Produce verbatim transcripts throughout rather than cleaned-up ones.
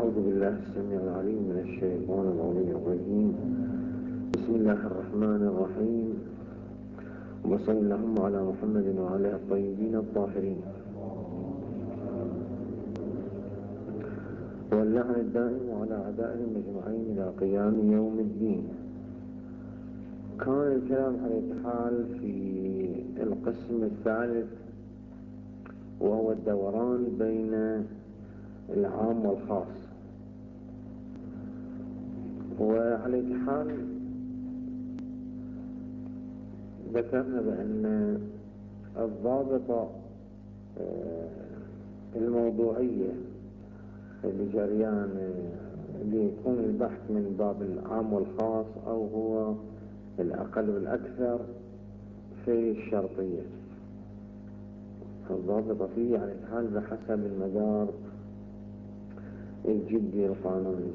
أعوذ بالله السميع العليم من الشيطان الرجيم. بسم الله الرحمن الرحيم، وصل اللهم على محمد وعلى الطيبين الطاهرين، واللعن الدائم على أعدائهم أجمعين إلى قيام يوم الدين. كان الكلام على الحال في القسم الثالث، وهو الدوران بين العام والخاص. وعلى الحال ذكرنا بأن الضابطة الموضوعية لجريان اللي يكون البحث من باب العام والخاص أو هو الأقل والأكثر في الشرطية، الضابطة فيه على الحال بحسب المدار الجدي القانوني،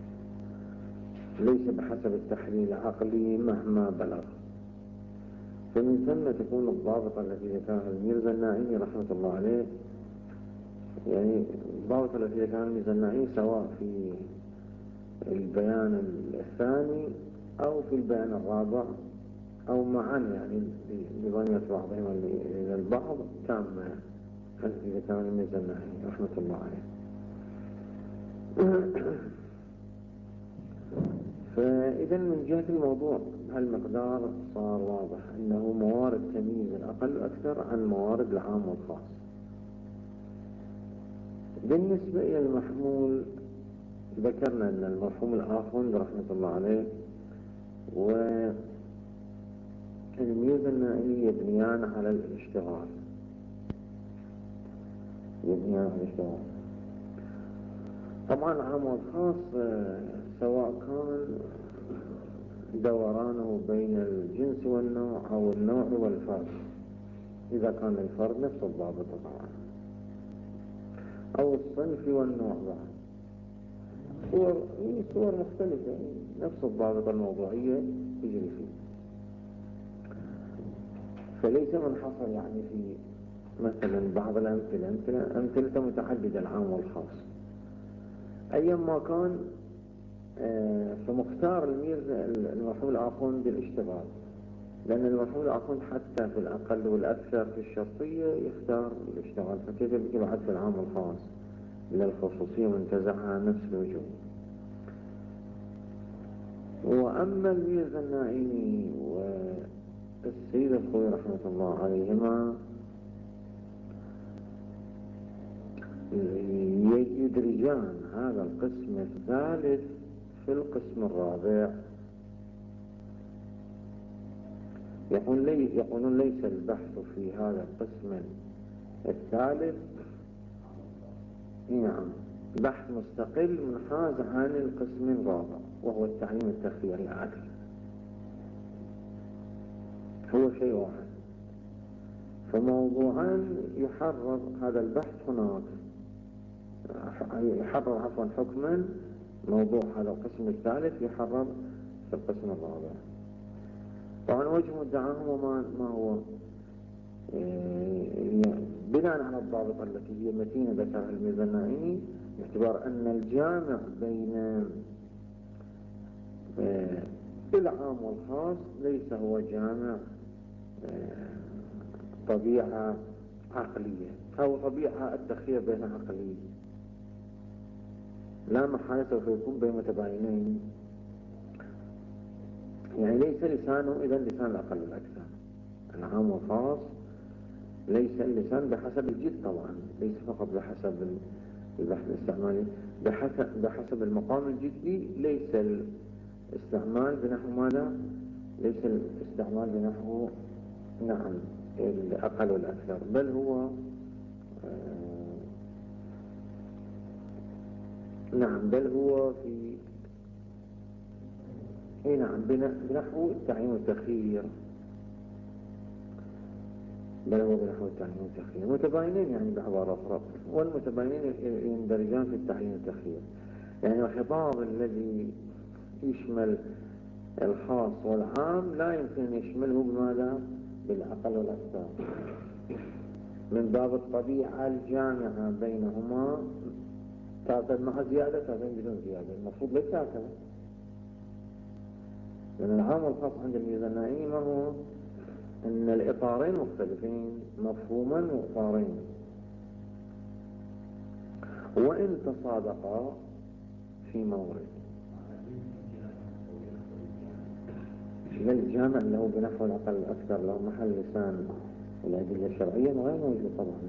ليس بحسب التحليل العقلي مهما بلغ. فمن ثم تكون الضابطة التي ذكرها الميرزا الناعيني رحمة الله عليه، يعني الضابطة التي ذكرها الميرزا الناعيني سواء في البيان الثاني أو في البيان الرابع أو معا، يعني لبنية بعضهما إلى البعض تامة، التي ذكرها الميرزا الناعيني رحمة الله عليه. فإذا من جهة الموضوع المقدار صار واضح أنه موارد تمييز الأقل أكثر عن موارد العام والخاص. بالنسبة إلى المحمول ذكرنا أن المرحوم الآخوند رحمة الله عليه والميرزا الناعيني يبنيان على الاشتغال، يبنيان على الاشتغال. طبعا العام والخاص سواء كان دورانه بين الجنس والنوع أو النوع والفرد، إذا كان الفرد نفس الضابطة طبعا، أو الصنف والنوع بعد صور صور مختلفة، يعني نفس الضابطة الموضوعية تجري فيه. فليس منحصر يعني في مثلا بعض الأمثلة أمثلة أمثلة متعددة العام والخاص. أيما كان فمختار الميرزا المرحوم الآخوند الاشتغال، لأن المرحوم الآخوند حتى في الأقل والأكثر في الشرطية يختار الاشتغال، فكيف بيجي بعد في العام والخاص للخصوصية منتزعها نفس الوجوه. وأما الميرزا الناعيني والسيد الخوي رحمة الله عليهما يدرجان هذا القسم الثالث في القسم الرابع، يقول لي يقولون ليس البحث في هذا القسم الثالث نعم بحث مستقل منحاز عن القسم الرابع، وهو التعيين التخييري العدلي، هو شيء واحد. فموضوعان يحرر هذا البحث هناك، يحرر عفوا حكما موضوع هذا القسم الثالث يحرر في القسم الرابع. طبعا وجه مدعاهم وما ما هو إيه بناء على الضابطة التي هي متينة ذكرها الميرزا الناعيني، باعتبار أن الجامع بين إيه العام والخاص ليس هو جامع إيه طبيعة عقلية أو طبيعة التخيير بين عقلية، لا محالة سوف يكون بين متباينين، يعني ليس لسانه إذا لسان الأقل والأكثر. العام والخاص ليس اللسان بحسب الجد طبعا، ليس فقط بحسب البحث الاستعمالي، بحسب, بحسب المقام الجدي، ليس الاستعمال بنحو ماذا؟ ليس الاستعمال بنحو نعم الأقل والأكثر، بل هو آه نعم بل هو في اي نعم بنحو التعيين والتخيير، بل هو بنحو التعيين والتخيير متباينين، يعني بعبارة أخرى، والمتباينين يندرجان في التعيين والتخيير. يعني الخطاب الذي يشمل الخاص والعام لا يمكن أن يشمله بماذا؟ بالأقل والأكثر، من باب الطبيعة الجامعة بينهما تعتد مع زيادة تعتد بدون زيادة، المفروض ليس هكذا، لأن العام والخاص عند الميزة النائية ما هو أن الإطارين مختلفين مفهوما وإطارين، وإن تصادقا في مورد للجامع له بنحو الأقل الأكثر له محل لسان الأدلة الشرعية غير موجود طبعا.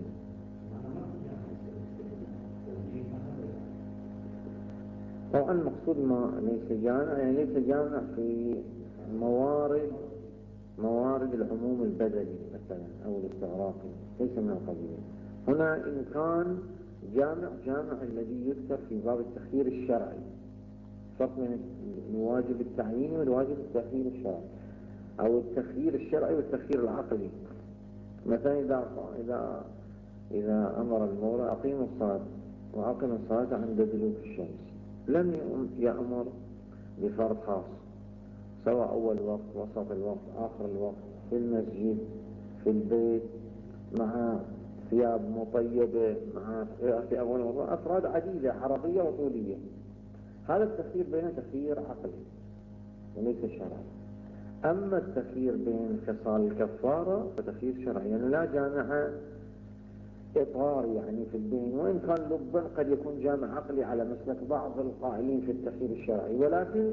طبعا المقصود ما ليس جامع، يعني ليس جامع في موارد موارد العموم البدني مثلا أو الاستغراقي، ليس من القبيل. هنا إن كان جامع جامع الذي يذكر في باب التخيير الشرعي، فرق بين الواجب التعييني والواجب التخيير الشرعي، أو التخيير الشرعي والتخيير العقلي. مثلا إذا إذا إذا أمر المولى أقيموا الصلاة وأقيموا الصلاة عند دلوك الشمس، لم يأمر بفرض خاص، سواء أول وقت وسط الوقت آخر الوقت، في المسجد في البيت مع ثياب مطيبة مع في أول وقت، أفراد عديدة عربية وطولية. هذا التخيير بين تخيير عقلي وليس شرعي. أما التخيير بين خصال الكفارة فتخيير شرعي، يعني لا جامع إطار يعني في البين، وإن كان لبا قد يكون جامع عقلي على مسلك بعض القائلين في التخيير الشرعي، ولكن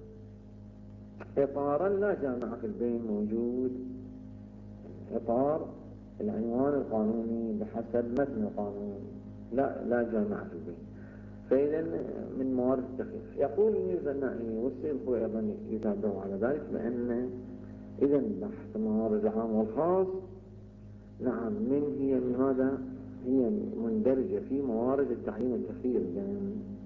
إطارا لا جامع في البين موجود، إطار العنوان القانوني بحسب متن القانون، لا لا جامع في البين. فإذا من موارد التخيير يقول الميرزا النائي والسيد الخوئي أيضا يتابعوا على ذلك بأن إذا بحث موارد العام والخاص نعم من هي من ماذا هي مندرجة في موارد التعيين والتخيير يعني،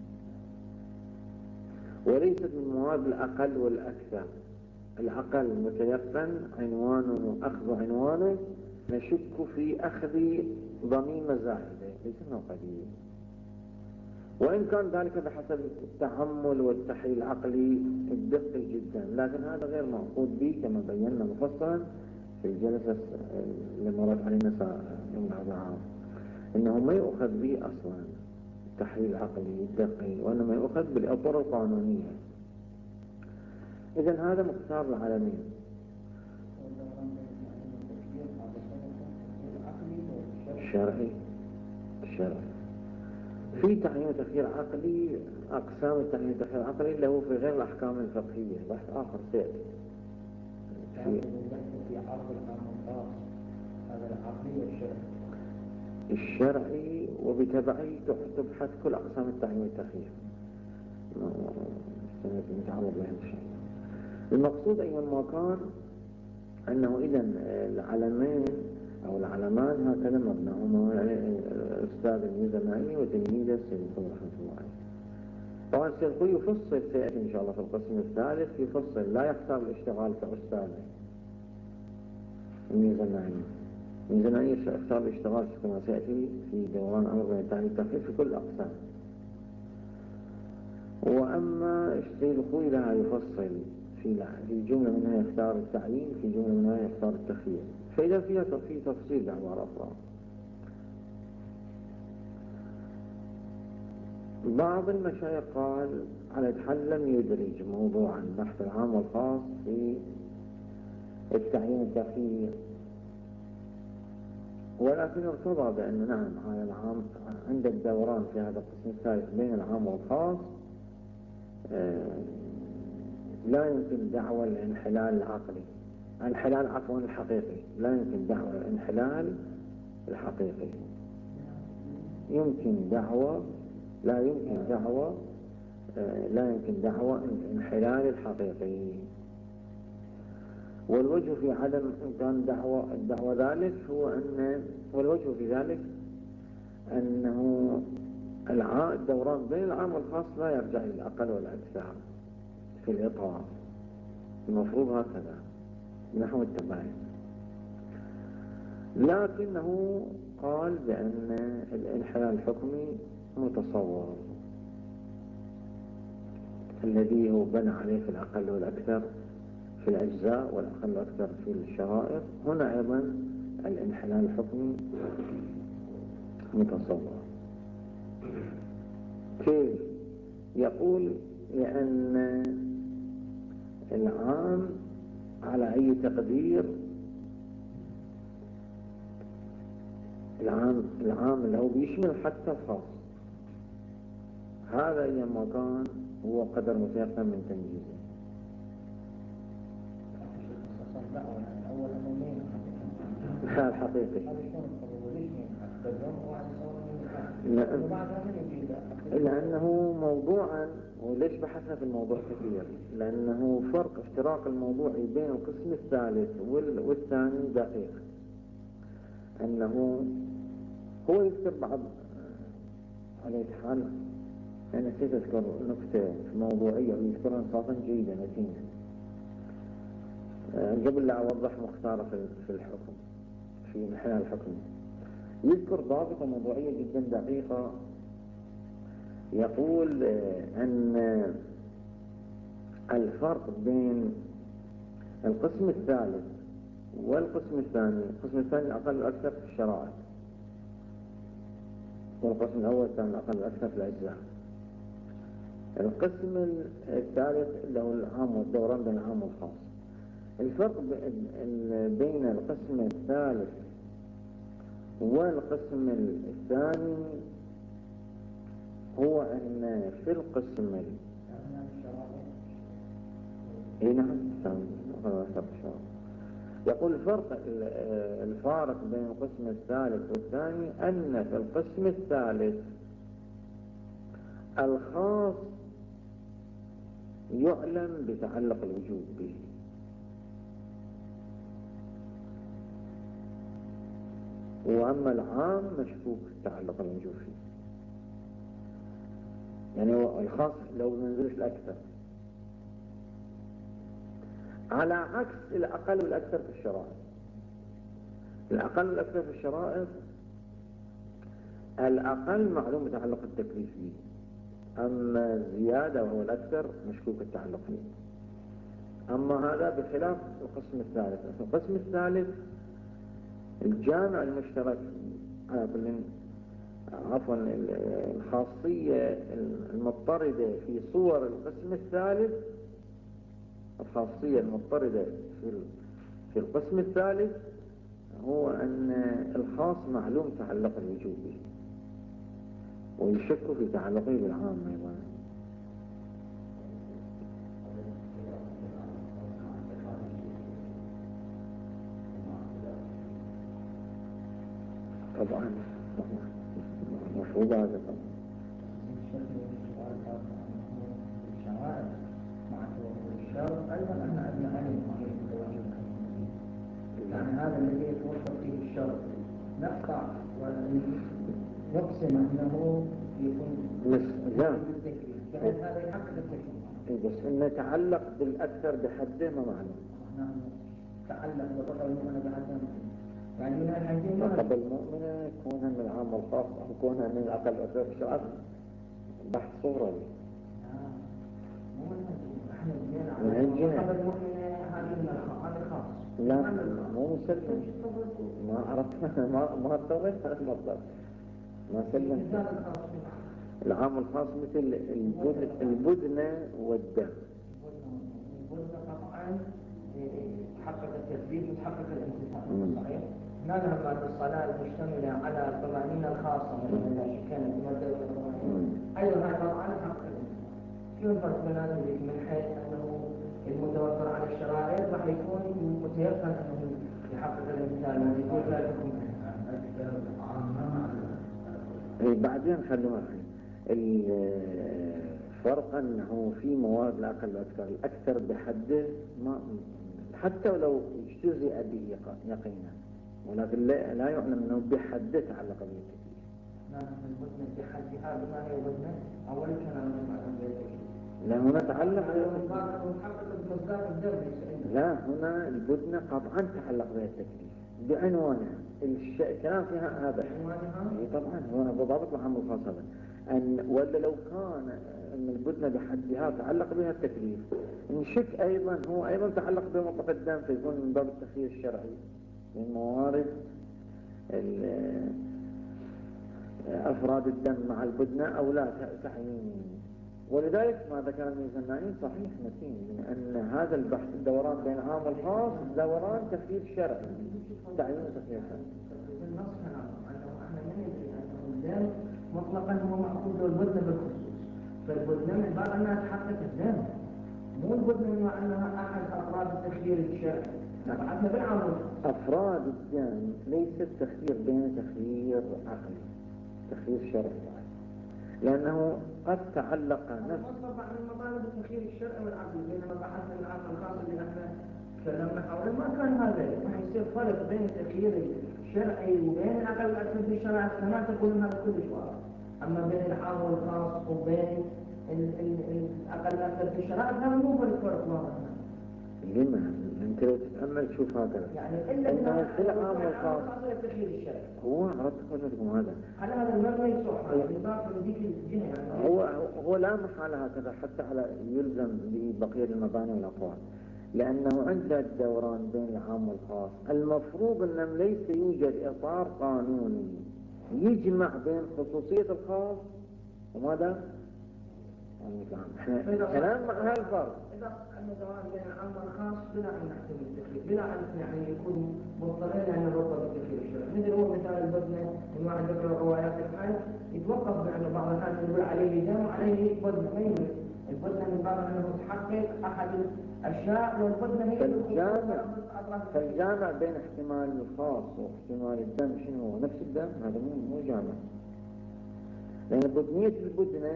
وليست من موارد الأقل والأكثر. الأقل متيقن عنوانه وأخذ عنوانه نشك في أخذ ضميمة زائدة ليس من قديم، وإن كان ذلك بحسب التحمل والتحليل العقلي الدقي جدا، لكن هذا غير مأخوذ به كما بينا مفصلا في الجلسة اللي مرت علينا يوم الأربعاء، إنه ما يؤخذ به أصلا التحليل العقلي الدقي، وإنما يؤخذ بالأطر القانونية. إذن هذا مختار العالمين. الشرعي الشرعي في تعيين وتخيير عقلي، أقسام التعيين والتخيير العقلي له في غير الأحكام الفقهية بحث آخر سيأتي في في عرض العام والخاص، هذا العقلي والشرعي الشرعي وبتبعه تبحث كل أقسام التعيين والتخيير نتعرض لهذا الشيء. المقصود أيضا ما كان أنه إذا العلمين أو العلمان هكذا مبناهما الأستاذ الميرزا النائي وتلميذه السيد الخوئي رحمة الله عليه. طبعا السيد الخوئي يفصل سيأتي إن شاء الله في القسم الثالث، يفصل لا يختار الاشتغال كأستاذ الميرزا النائي. الميرزا النائي يختار الاشتغال كما سيأتي في دوران أمر بين التعيين والتخيير في كل الأقسام، وأما السيد الخوئي لها يفصل في في جملة منها يختار التعيين، في جملة منها يختار التخيير، فإذا فيها في تفصيل بعبارة أخرى. بعض المشايخ قال على الحل لم يدرج موضوعا بحث العام والخاص في التعيين والتخيير، ولكن ارتضى بأن نعم هذا العام عند الدوران في هذا القسم الثالث بين العام والخاص آه لا يمكن دعوى الانحلال العقلي، الانحلال عفوا الحقيقي، لا يمكن دعوى الانحلال الحقيقي، يمكن دعوى لا يمكن دعوى آه لا يمكن دعوى الانحلال الحقيقي. والوجه في عدم إمكان دعوى الدعوى ذلك هو أن والوجه في ذلك أنه الدوران بين العام والخاص لا يرجع للأقل والأكثر في الإطار، المفروض هكذا نحو التباين، لكنه قال بأن الانحلال الحكمي متصور الذي هو بنى عليه في الأقل والأكثر في الأجزاء والأقل والأكثر في الشرائط، هنا أيضا الانحلال الحكمي متصور. كيف؟ يقول لأن العام على أي تقدير العام العام اللي هو بيشمل حتى الخاص، هذا أيما كان هو قدر متيقن من تنجيزه. لا الحقيقي لأنه موضوعا، وليش بحثنا في الموضوع كثير؟ لأنه فرق اشتراك الموضوع بين القسم الثالث والثاني دقيق. أنه هو يذكر بعض على حال، أنا نسيت أذكر نكتة موضوعية ويذكرها إنصافا جيدا متينا قبل لا أوضح مختارة في الحكم في محل الحكم. يذكر ضابطة موضوعية جدا دقيقة، يقول أن الفرق بين القسم الثالث والقسم الثاني، القسم الثاني الأقل والأكثر في الشرائع، والقسم الأول الثاني الأقل والأكثر في الأجزاء. القسم الثالث اللي هو العام والدوران بين العام والخاص. الفرق بين القسم الثالث والقسم الثاني هو أن في القسم اي نعم يقول الفرق الفارق بين القسم الثالث والثاني أن في القسم الثالث الخاص يعلم بتعلق الوجوب به، وأما العام مشكوك تعلق الوجوب فيه. يعني الخاص لو منزلش الأكثر، على عكس الأقل والأكثر في الشرائع. الأقل والأكثر في الشرائع الأقل معلوم بتعلق التكليف به، أما الزيادة وهو الأكثر مشكوك التعلق به. أما هذا بخلاف القسم الثالث. القسم الثالث الجامع المشترك عفوا الخاصية المضطردة في صور القسم الثالث، الخاصية المضطردة في في القسم الثالث هو أن الخاص معلوم تعلق الوجوب به، ويشك في تعلقه بالعام أيضا. طبعا مفروض هذا طبعا. أيضا أن أبنى عليه يعني هذا الذي يتوفر فيه الشرط نقطع ونقسم أنه يكون لا بحيث هذا يحقق التكليف. بس إنه تعلق بالأكثر بحده ما معنى؟ نعم تعلق بقطع المؤمنة بحده، يعني من الحديثين قبل المؤمنة كونها من العام والخاص أو كونها من الأقل والأكثر في الشرع بحث صغرى من الجنة. لا مو مسلم، ما عرفت ما ما اضطريت على المصدر، ما سلم. العام الخاص مثل البدنة والدم. البدنة طبعا تحقق التثبيت وتحقق الانتفاع صحيح. ماذا بعد الصلاة المشتملة على الطمأنينة الخاصة مثلا إذا كانت مادة الطمأنينة أيضا هذا طبعا تحقق الانتفاع. شو الفرق بين هذا من حيث أنه المتوفر على الشرائع راح يكون متيقن أنه يحقق الانتفاع ويكون لا تكون بعدين خلوها الفرق أنه في مواد الأقل والأكثر، الأكثر بحده ما حتى ولو اجتزئ به يقينا، ولكن لا, لا يعلم أنه بحده تعلق به التكليف. نعم البدنة بحدها بما هي بدنة أول كان معلوم بالتكليف. لا هنا تعلق بالتكليف. لا هنا البدنة قطعا تعلق بها التكليف بعنوانها. الكلام فيها هذا طبعا هو بضابط العام الخاص هذا أن ولا لو كان أن البدنة بحدها تعلق بها التكليف نشك أيضا هو أيضا تعلق بمطلق الدم فيكون من باب التخيير الشرعي من موارد أفراد الدم مع البدنة أو لا تعيين. ولذلك ما ذكر الميزانائي صحيح متين، لأن هذا البحث الدوران بين العام والخاص دوران تخفيف شرعي، تعيين تخفيف شرعي. النص هنا أنه احنا ما ندري أنه الدم مطلقا هو مأخوذ البدنة بالخصوص، فالبدنة من باب أنها تحقق الدم، مو البدنة من أنها أحد أفراد التخيير الشرعي. فحتى بالعام أفراد الدم ليس التخيير بين تخيير عقلي، تخيير شرعي، لأنه قد تعلق نفس مطلب عن المطالب التخيير الشرعي والعقلي، بينما بحثنا العام الخاص اللي احنا تكلمنا حوله ما كان هذا، ما يصير فرق بين التخيير الشرعي وبين العقل والأكثر بالشرع، ما تقول هذا كلش واضح. أما بين العام والخاص وبين العقل والأكثر بالشرع هذا مو فرق واضح. لما؟ أنت لو تتأمل تشوف هكذا يعني إلا أنه في العام والخاص التخيير الشرعي هو عرضت لكم هذا على هذا المبنى يصح الإضافة لذيك الجهة يعني هو هو لا محالة هكذا حتى على يلزم ببقية المباني والأقوال، لأنه عند الدوران بين العام والخاص المفروض أن ليس يوجد إطار قانوني يجمع بين خصوصية الخاص وماذا؟ احنا كلام مع هالفرق. إذا أن دوران بين العام والخاص بلا أن نحتمل التخيير، بلا أن يعني يكون مضطرين أن نربط بالتخيير الشرعي، مثل هو مثال البدنة من واحد ذكر الروايات الحج يتوقف بأنه بعض الناس يقول عليه دم وعليه بدنة، ما يمكن البدنة من باب أنه تحقق أحد الأشياء والبدنة هي فالجامع فالجامع بين احتمال الخاص واحتمال الدم شنو هو؟ نفس الدم، هذا مو مو جامع، لأن بدنية البدنة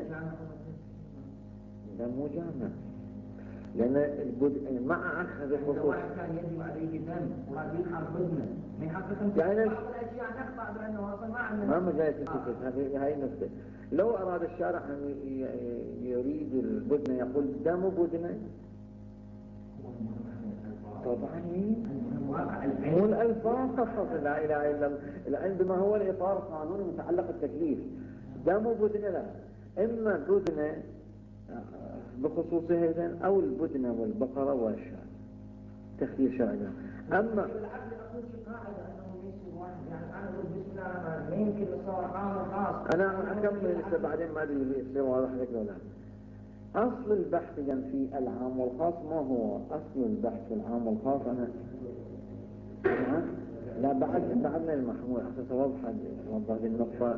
ده مو جامع، لأن البدء مع أخذ الخصوص واحد كان يجب عليه دم وهذه يلحق بدنه ما يحقق يعني بعض الأشياء نخطأ بأنه أصلا ما عندنا ما مجال تثبت هذه هاي النقطة. لو أراد الشارع أن يريد البدنة يقول دم بدنة طبعا مو الألفاظ فقط، لا إله إلا الله، العلم بما هو الإطار القانوني متعلق التكليف. دم بدنة لا، إما بدنة بخصوصها أو البدنة والبقرة والشاة تخيير شرعي. أما العقل أقول شيء قاعدة أنه ليس واحد، يعني أنا أقول بسم الله الرحمن الرحيم يمكن الصور عام وخاص. أنا أكمل لسه بعدين ما أدري يصير واضح لك ولا. أصل البحث في العام والخاص ما هو أصل البحث في العام والخاص؟ أنا لا بعد بعدنا المحمول أساس واضحة وضح النقطة.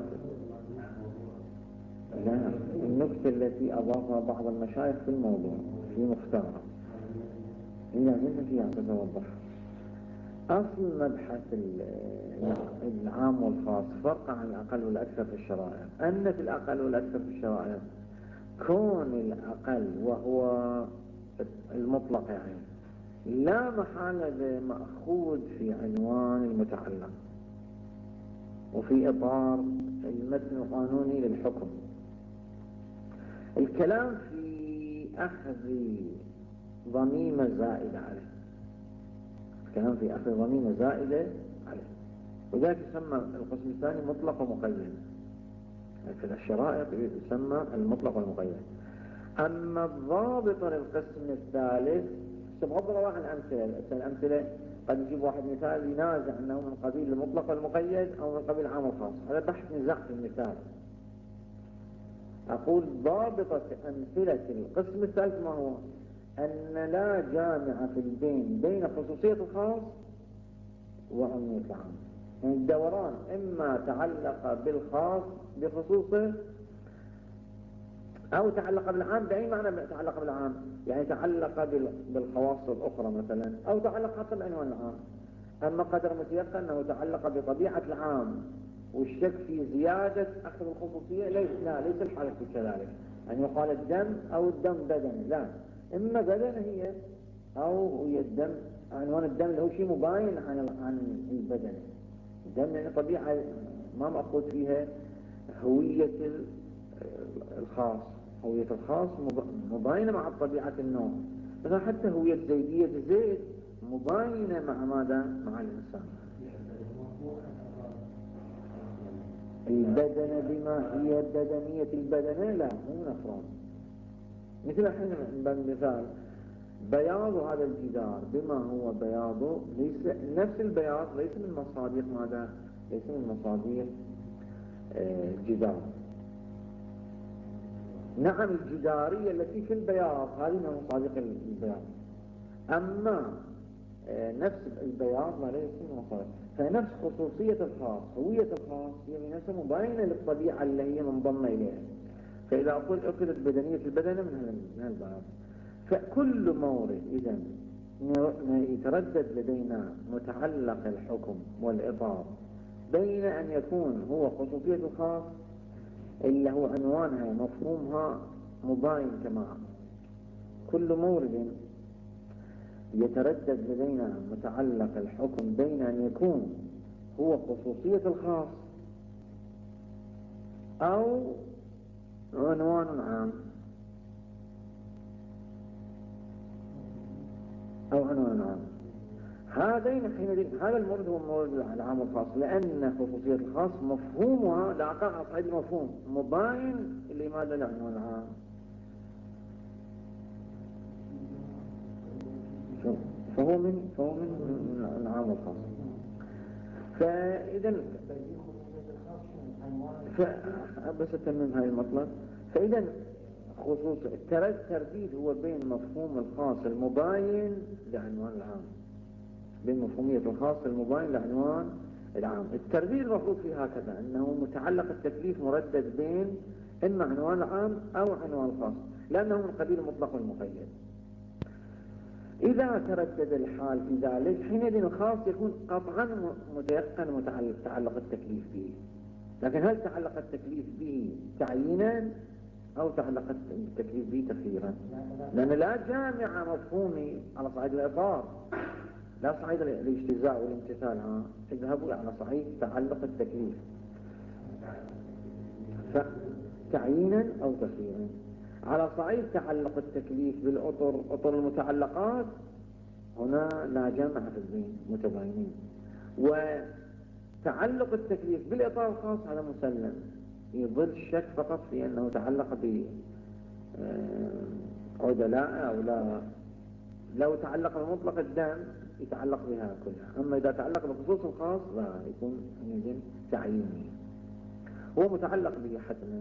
لا النقطة التي أضافها بعض المشايخ في الموضوع في مختارة هي لازم فيها تتوضح. أصل مبحث العام والخاص فرق عن الأقل والأكثر في الشرائع، أن في الأقل والأكثر في الشرائع كون الأقل وهو المطلق يعني لا محالة مأخوذ في عنوان المتعلق وفي إطار المتن القانوني للحكم. الكلام في أخذ ضميمة زائدة عليه، الكلام في أخذ ضميمة زائدة عليه، وذلك يسمى القسم الثاني مطلق ومقيد. في الشرائع يسمى المطلق والمقيد. أما الضابط للقسم الثالث بغض النظر عن الأمثلة، الأمثلة قد يجيب واحد مثال ينازع أنه من قبيل المطلق والمقيد أو من قبيل العام والخاص، هذا بحث نزاع في المثال. أقول ضابطة أمثلة القسم الثالث ما هو؟ أن لا جامع في البين بين خصوصية الخاص وعمومية العام. يعني الدوران إما تعلق بالخاص بخصوصه أو تعلق بالعام. بأي معنى تعلق بالعام؟ يعني تعلق بالخواص الأخرى مثلا، أو تعلق حتى بعنوان العام. أما قدر متيقن أنه تعلق بطبيعة العام والشك في زيادة أخذ الخصوصية ليس لا ليس الحالة كذلك، يعني يقال الدم أو الدم بدني، لا، إما بدن هي أو هي الدم. عنوان الدم اللي هو شيء مباين عن عن البدن. الدم يعني طبيعة ما مأخوذ فيها هوية الخاص، هوية الخاص مباينة مع طبيعة النوع. إذا حتى هوية زيدية زيد مباينة مع ماذا؟ مع الإنسان. البدنة بما هي بدنية البدنة لا مو من أفراد. مثل الحين مثال بياض هذا الجدار بما هو بياضه ليس نفس البياض، ليس من مصادر ماذا؟ ليس من مصادر جدار. نعم الجدارية التي في البياض هذه من مصادق البياض، أما نفس البياض ما ليس من مصادق. فنفس خصوصية الخاص هوية الخاص هي من نفسها مباينة للطبيعة اللي هي منضمة إليها. فإذا أقول أكدت بدنية البدن من الباب، فكل مورد إذا يتردد لدينا متعلق الحكم والإطار بين أن يكون هو خصوصية الخاص اللي هو عنوانها مفهومها مباين تماما. كل مورد يتردد لدينا متعلق الحكم بين أن يكون هو خصوصية الخاص أو عنوان عام أو عنوان عام. هذين حينئذ هذا المورد هو المورد العام والخاص، لأن خصوصية الخاص مفهومها لا أقع صعيد المفهوم مباين لماذا العنوان العام. فهو من فهو من العام والخاص. فإذا بس أتمم هاي المطلب. فإذا خصوص الترديد هو بين مفهوم الخاص المباين لعنوان العام، بين مفهومية الخاص المباين لعنوان العام. الترديد المفروض فيه هكذا، أنه متعلق التكليف مردد بين إما عنوان العام أو عنوان الخاص، لأنه من قبيل المطلق والمقيد. إذا تردد الحال في ذلك حينئذ الخاص يكون قطعا متيقن متعلق التكليف به. لكن هل تعلق التكليف به تعيينا أو تعلق التكليف به تخييرا؟ لأن لا جامع مفهومي على صعيد الإطار، لا صعيد الاجتزاء والامتثال، ها اذهبوا على صعيد تعلق التكليف فتعيينا أو تخييرا. على صعيد تعلق التكليف بالأطر أطر المتعلقات هنا لا جامع في البين متباينين. وتعلق التكليف بالإطار الخاص هذا مسلم، يظل الشك فقط في أنه تعلق بعدلاء أو لا. لو تعلق بمطلق الدم يتعلق بها كلها، أما إذا تعلق بخصوص الخاص لا يكون يجب تعيينه، هو متعلق به حتما.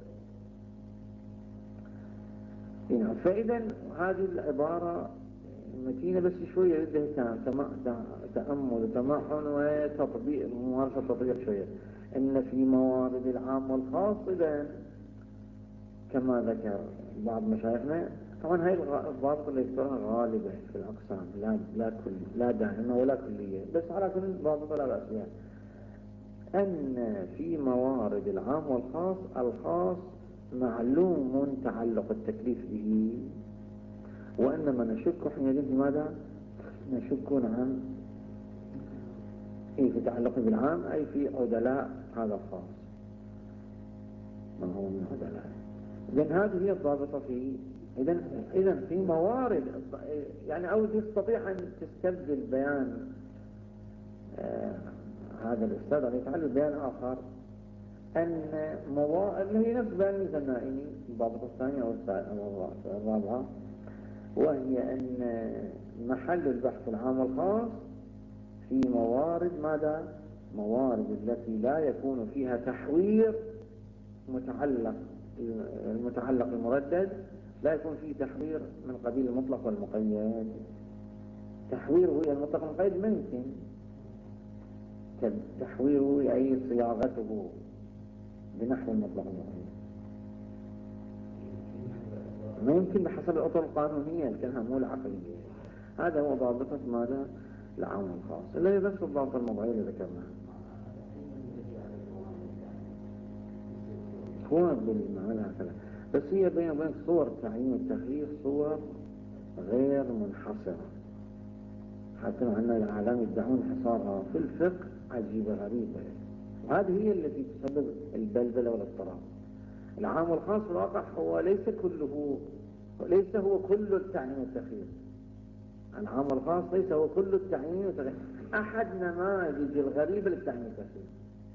فإذا هذه العبارة متينة بس شوية بدها تأمل وتمعن وتطبيق، ممارسة تطبيق شوية. إن في موارد العام والخاص إذا كما ذكر بعض مشايخنا، طبعا هاي الضابط اللي يذكرها غالبة في الأقسام، لا لا كل لا دائمة ولا كلية، بس على كل ضابط لا بأس بها. أن في موارد العام والخاص الخاص معلوم تعلق التكليف به، وإنما نشك حينئذ بماذا؟ نشك نعم إيه في تعلق بالعام أي في عدلاء هذا الخاص من هو من عدلاء. إذن هذه هي الضابطة في إذن إذن في موارد، يعني أو تستطيع أن تستبدل بيان آه هذا الأستاذ عليه تعالى بيان آخر، أن موارد اللي هي نفس بيان الزنائي الضابطة الثانية أو الرابعة، وهي أن محل البحث العام والخاص في موارد ماذا؟ موارد التي لا يكون فيها تحوير متعلق المتعلق المردد، لا يكون فيه تحوير من قبيل المطلق والمقيد. تحويره إلى المطلق والمقيد ممكن، تحويره أي صياغته بنحو المطلق والمقيد ممكن بحسب الأطر القانونية الكلام مو العقلية. هذا هو ضابطة ماذا؟ العام والخاص، اللي هي نفس الضابطة الموضوعية اللي ذكرناها. هو بالمعنى هكذا، بس هي بين وبين صور تعيين التخيير صور غير منحصرة، حتى مع أن العالم يدعون حصارها في الفقه عجيبة غريبة، وهذه هي التي تسبب البلبلة والاضطراب. العام والخاص في الواقع هو ليس كله، ليس هو كل التعيين والتخيير. العام والخاص ليس هو كل التعيين والتخيير، أحد نماذج الغريبة للتعيين والتخيير.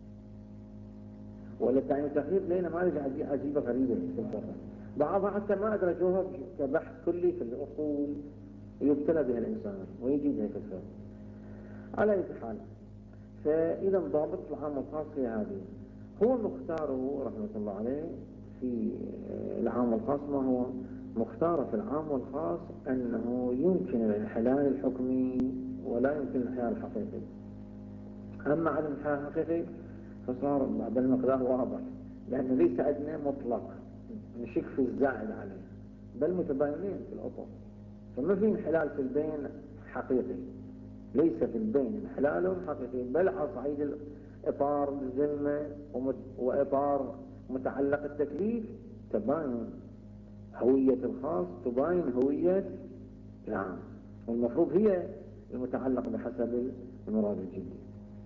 وللتعيين والتخيير لنا نماذج عجيبة غريبة في الفقه، بعضها حتى ما أدرجوها كبحث كلي في الأصول يبتلى بها الإنسان ويجيبها في الفقه. على أي حال، فإذا ضابط العام والخاص هي هذه. هو مختاره رحمة الله عليه في العام والخاص. ما هو مختاره في العام والخاص أنه يمكن الانحلال الحكمي ولا يمكن الانحلال الحقيقي. أما عدم الانحلال الحقيقي فصار بعد المقدار واضح، لأنه ليس أدنى مطلق نشك في الزائد عليه، بل متباينين في الأطر، فما في انحلال في البين حقيقي، ليس في البين انحلال حقيقي، بل على صعيد إطار الذمة وإطار متعلق التكليف تباين هوية الخاص تباين هوية العام، والمفروض هي المتعلق بحسب المراد الجدي.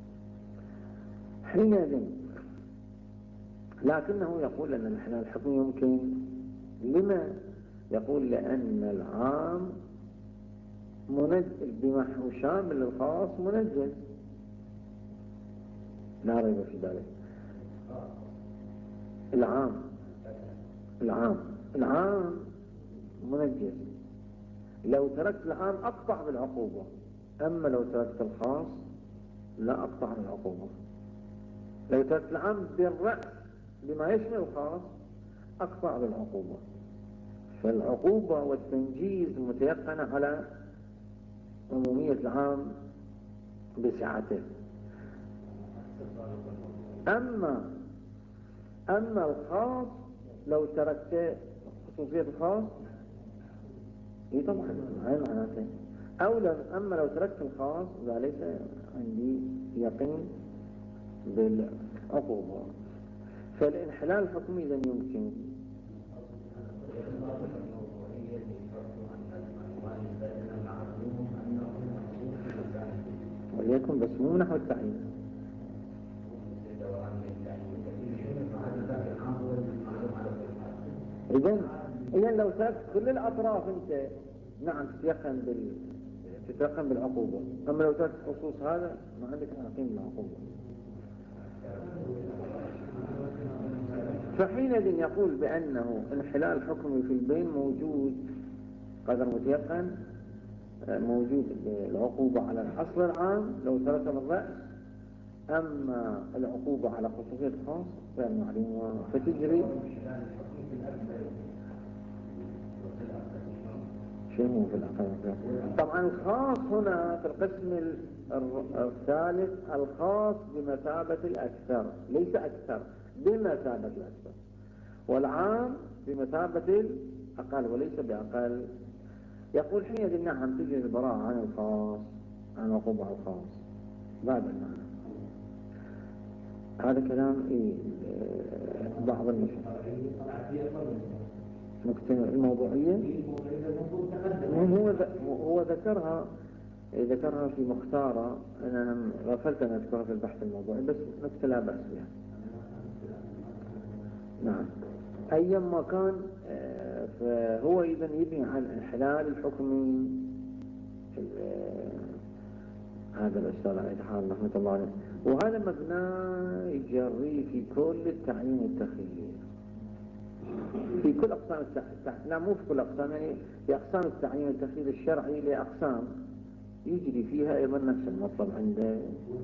حينئذ لكنه يقول أن الانحلال الحكمي يمكن. لما؟ يقول لأن العام منزل بما هو شامل للخاص منزل، لا ريب في ذلك. العام العام العام منجز، لو تركت العام أقطع بالعقوبة، أما لو تركت الخاص لا أقطع بالعقوبة. لو تركت العام بالرأس بما يشمل الخاص أقطع بالعقوبة. فالعقوبة والتنجيز متيقنة على عمومية العام بسعته. أما أما الخاص لو تركت خصوصية الخاص إيه طبعا هاي معناته أو لو أما لو تركت الخاص لا ليس عندي يقين بالعقوبة. فالانحلال الحكمي إذن يمكن. وليكن بس مو نحو التعيين. إذن إذن لو تركت كل الأطراف أنت نعم تتيقن بال تتيقن بالعقوبة، أما لو تركت خصوص هذا ما عندك يقين بالعقوبة. فحينئذ يقول بأنه انحلال حكمي في البين موجود قدر متيقن، موجود العقوبة على الأصل العام لو ترك بالرأس، أما العقوبة على خصوصية الخاص غير معلومة فتجري. شنو في الأقل؟ طبعا الخاص هنا في القسم الثالث الخاص بمثابة الأكثر، ليس أكثر بمثابة الأكثر، والعام بمثابة الأقل وليس بأقل. يقول حينئذ نعم تجري البراءة عن الخاص عن عقوبة الخاص بعد المعنى. هذا كلام إيه بعض المجتمع الموضوعية هو هو ذكرها ذكرها في مختارة. أنا غفلت أن أذكرها في البحث الموضوعي، بس نكتة لا بأس بها. نعم أيما كان فهو إذن يبني عن الانحلال الحكمي. هذا الأستاذ عيد حال رحمة الله عليه، وهذا مبنى يجري في كل التعيين والتخيير في كل أقسام التعيين، لا مو في كل أقسام، يعني في أقسام التعيين والتخيير الشرعي لأقسام يجري فيها أيضا نفس المطلب عنده.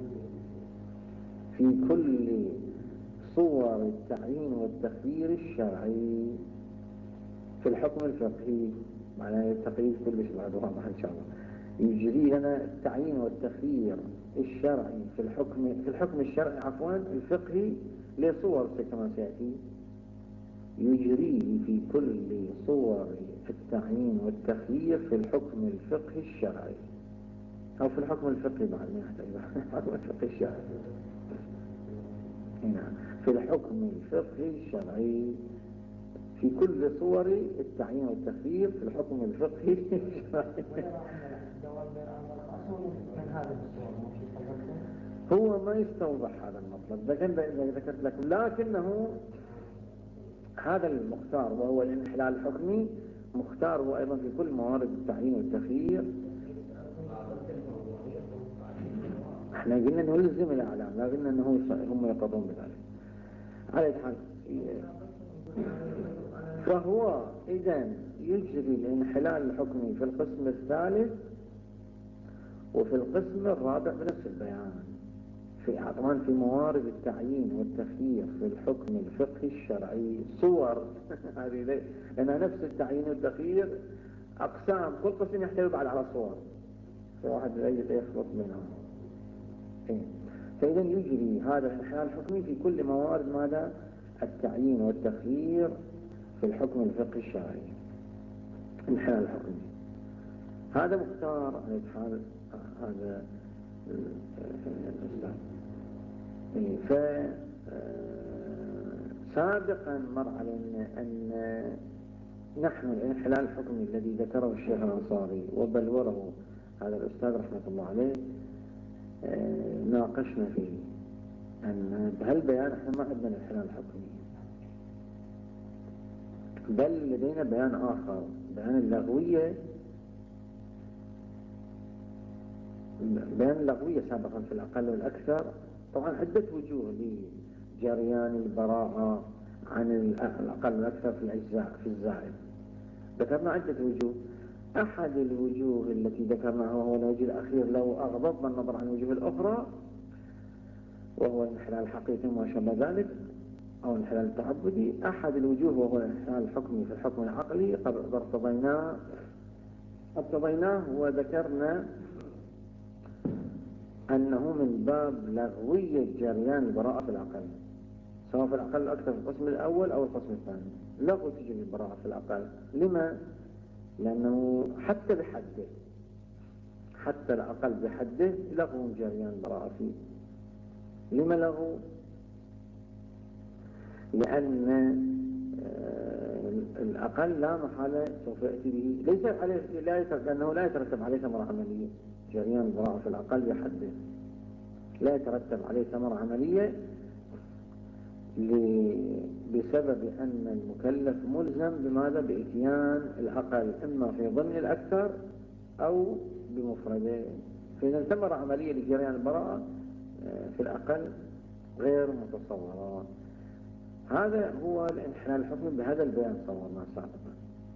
في كل صور التعيين والتخيير الشرعي في الحكم الفقهي، معناه التقييد كلش بعد واضح إن شاء الله. يجري لنا التعيين والتخيير الشرعي في الحكم في الحكم الشرعي عفوا الفقهي لصور كما سيأتي، يجري في كل صور التعيين والتخيير في الحكم الفقهي الشرعي أو في الحكم الفقهي بعد ما يحتاج الحكم الفقهي الشرعي هنا في الحكم الفقهي الشرعي في كل صور التعيين والتخيير في الحكم الفقهي الشرعي. هو ما يستوضح هذا المطلب إذا ذكرت لكم، لكنه هذا المختار وهو الانحلال الحكمي مختار هو أيضا في كل موارد التعيين والتخيير. احنا قلنا انه يلزم الاعلام، لا قلنا انه هم يقضون بذلك على الحال. فهو اذا يجري الانحلال الحكمي في القسم الثالث وفي القسم الرابع بنفس البيان. في طبعا في موارد التعيين والتخيير في الحكم الفقهي الشرعي صور هذه ليه؟ لأنها نفس التعيين والتخيير أقسام، كل قسم يحتوي بعد على صور، فواحد يخلط منهم. إيه؟ فإذا يجري هذا الانحلال الحكمي في كل موارد ماذا؟ التعيين والتخيير في الحكم الفقهي الشرعي. الانحلال الحكمي هذا مختار على حال هذا الإسلام. إيه؟ فسابقا مر علينا أن نحن الانحلال الحكمي الذي ذكره الشيخ الأنصاري وبلوره هذا الأستاذ رحمة الله عليه ناقشنا فيه أن بهالبيان احنا ما عندنا الانحلال الحكمي، بل لدينا بيان آخر، بيان اللغوية. بيان اللغوية سابقا في الأقل والأكثر طبعا عدة وجوه لجريان البراءة عن الأقل والأكثر في الأجزاء في الزائد. ذكرنا عدة وجوه. أحد الوجوه التي ذكرناها وهو الوجه الأخير لو أغضبنا النظر عن الوجوه الأخرى وهو الانحلال الحقيقي وما شابه ذلك أو الانحلال التعبدي. أحد الوجوه وهو الانحلال الحكمي في الحكم العقلي قد ارتضيناه ارتضيناه وذكرنا أنه من باب لغوية جريان البراءة في الأقل، سواء في الأقل أكثر في القسم الأول أو القسم الثاني. لغو تجري البراءة في الأقل. لما؟ لأنه حتى بحده حتى الأقل بحده لغو جريان البراءة فيه. لما لغو؟ لأن الأقل لا محالة سوف يأتي به، ليس عليه لا يترتب، لأنه لا يترتب عليه ثمرة عملية. جريان البراءة في الأقل بحده لا يترتب عليه ثمرة عملية بسبب أن المكلف ملزم بماذا؟ بإتيان الأقل إما في ضمن الأكثر أو بمفرده. فإذا ثمرة عملية لجريان البراءة في الأقل غير متصورة. هذا هو الانحلال الحكمي بهذا البيان صورنا سابقا.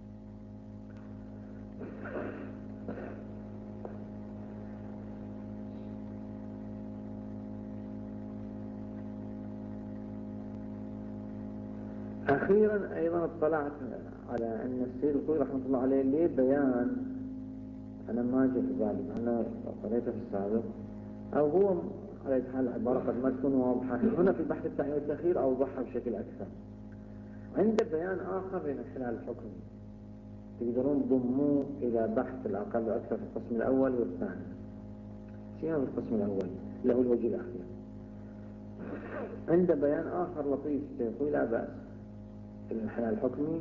أخيرا أيضا اطلعت على أن السيد الخوي رحمة الله عليه ليه بيان أنا ما جاء في بالي، أنا قريته في السابق أو هو على حال العبارة قد ما تكون واضحة هنا في بحث التعيين والتخيير أو وضحها بشكل أكثر. عند بيان آخر للانحلال الحكمي تقدرون تضموه إلى بحث الأقل وأكثر في القسم الأول والثاني. سيما في القسم الأول له الوجه الأخير. عند بيان آخر لطيف يقول لا بأس الانحلال الحكمي،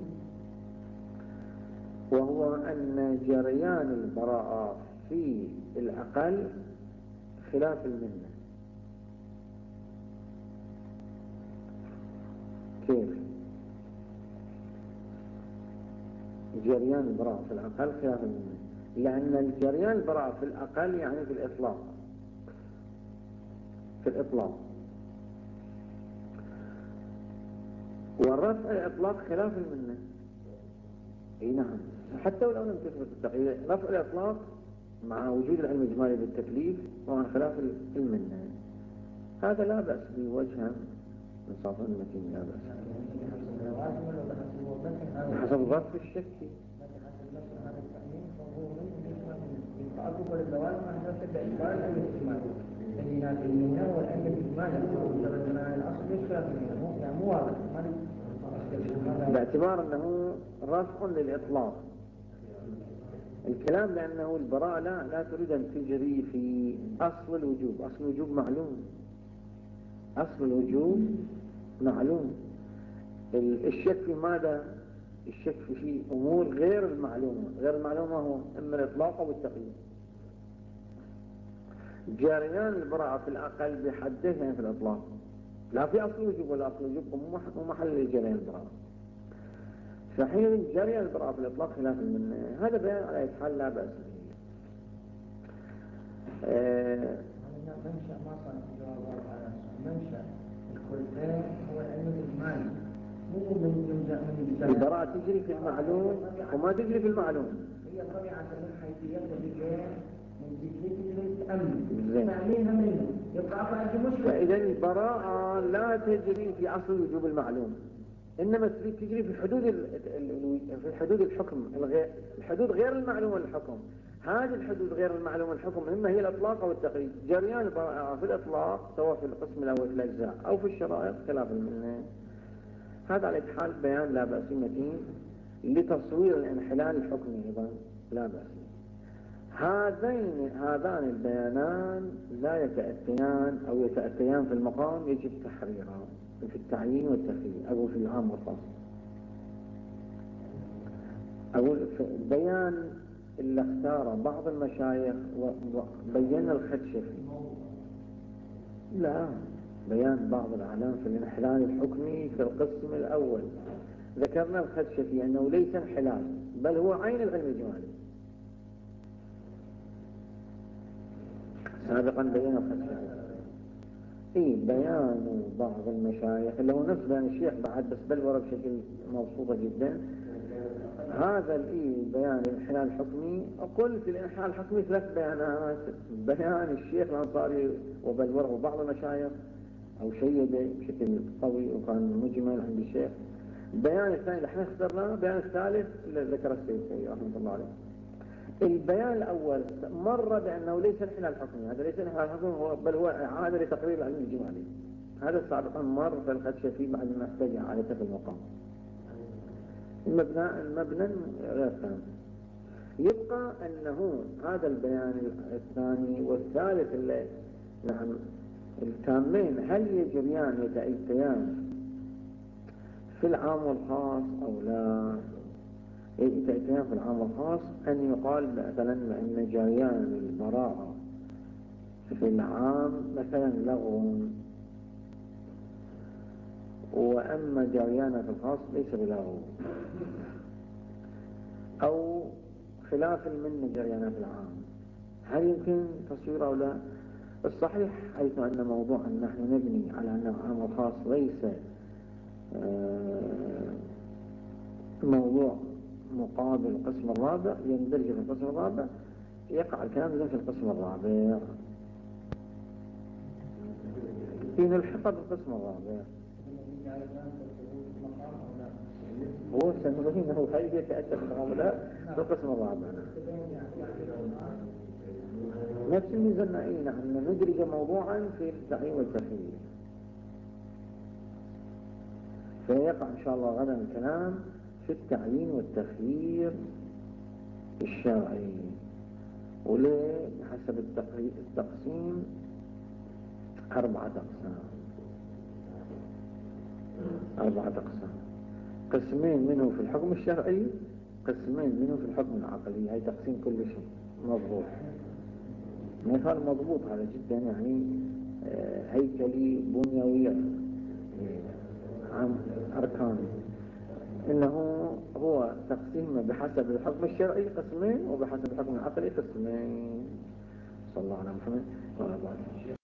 وهو أن جريان البراءة في الأقل خلاف المنة. كيف؟ جريان البراءة في الأقل خلاف المنة، لأن الجريان البراءة في الأقل يعني في الإطلاق في الإطلاق والرفع الإطلاق خلاف المنة. اي نعم، حتى ولو لم تثبت التقييد رفع الإطلاق مع وجود العلم الإجمالي بالتكليف ومع خلاف المنة. هذا لا بأس بوجها من صاف المتين، لا بأس حسب الظرف الشكي. تعقب الزواج ما نرتب باعتبار العلم الاجتماعي اللي ينادي المنه والعلم الاجتماعي الاصل ليش خلاف منه يعني مو واضح باعتبار انه رفع للاطلاق الكلام، لانه البراءة لا لا تريد ان تجري في اصل الوجوب. اصل الوجوب معلوم، اصل الوجوب معلوم. الشك في ماذا؟ الشك في امور غير المعلومه. غير المعلومه هو اما الاطلاق او التقييد. جريان البراءة في الأقل بحده يعني في الإطلاق، لا في أصل وجوب ولا أصل وجوب مو محل جريان البراءة. فحين جريان البراءة في الإطلاق خلاف المنة. هذا بيان على حال لا بأس به. منشأ ما صار جواب على منشأ الخلفين هو العلم الإجمالي، مو من من البراءة تجري في المعلوم وما تجري في المعلوم. هي طبيعة من حيثيتها بغير من أمن تعليمها منه يبقى فعندي مشكلة. فإذا البراءة لا تجري في أصل وجوب المعلوم، إنما تجري في حدود في حدود الحكم الغير الحدود غير المعلومة الحكم. هذه الحدود غير المعلومة الحكم إما هي الإطلاق أو التقييد. جريان البراءة في الإطلاق سواء في القسم الأول في الأجزاء أو في الشرائط خلاف المنة. هذا على حال بيان لا بأس متين لتصوير الانحلال الحكمي أيضا لا بأس. هذين هذان البيانان لا يتأتيان أو يتأتيان في المقام يجب تحريرها في التعيين والتخيير. أقول في العام والخاص، أقول في بيان اللي اختار بعض المشايخ وبين الخدشفي، لا بيان بعض الأعلام في الانحلال الحكمي في القسم الأول. ذكرنا الخدشفي أنه ليس انحلال بل هو عين العلم الجمالي. سابقا بيان الخدشفي إيه بيان بعض المشايخ اللي هو نفس بيان الشيخ بعد بس بلوره بشكل مبسوطة جدا. هذا الإيه بيان الانحلال الحكمي. أقول في الانحلال الحكمي ثلاث بيانات: بيان الشيخ الأنصاري وبلوره بعض المشايخ أو شيده بشكل قوي وكان مجمل عند الشيخ. البيان الثاني اللي احنا اخترناه بيان الثالث اللي ذكر السيد رحمه الله عليه. البيان الأول مر بأنه ليس انحلال حكمي، هذا ليس انحلال حكمي هو بل هو إعادة لتقرير العلم الجمالي. هذا سابقا مر في الخدشفي بعد ما احتاج إعادته في المقام. المبنى المبنى غير تام. يبقى أنه هذا البيان الثاني والثالث اللي نعم التامين هل يجريان يتأتيان في العام والخاص أو لا؟ يتأتيان في العام والخاص أن يقال مثلا أن جريان البراءة في العام مثلا لغو، وأما جريانه في الخاص ليس بلغو، أو خلاف من جريانه في العام. هل يمكن تصويره أو لا؟ الصحيح حيث أن موضوعا نحن نبني على أن العام والخاص ليس موضوع مقابل القسم الرابع يندرج في القسم الرابع، يقع الكلام إذن في القسم الرابع إن الحق بالقسم الرابع. هو سنبينه هل يتأتى في العملاء في القسم الرابع. نفس الميزانة إيه نحن ندرج موضوعا في التعيين والتخيير، فيقع إن شاء الله غدا الكلام في التعيين والتخيير الشرعي. وليه حسب التقسيم أربعة أقسام أربعة أقسام قسمين منه في الحكم الشرعي، قسمين منه في الحكم العقلي. هاي تقسيم كل شيء مضبوط، مثال مضبوط هذا جدا يعني هيكلي بنيوي عن أركان. إنه هو تقسيم بحسب الحكم الشرعي قسمين وبحسب الحكم العقلي قسمين. صلى الله على محمد وعلى آله.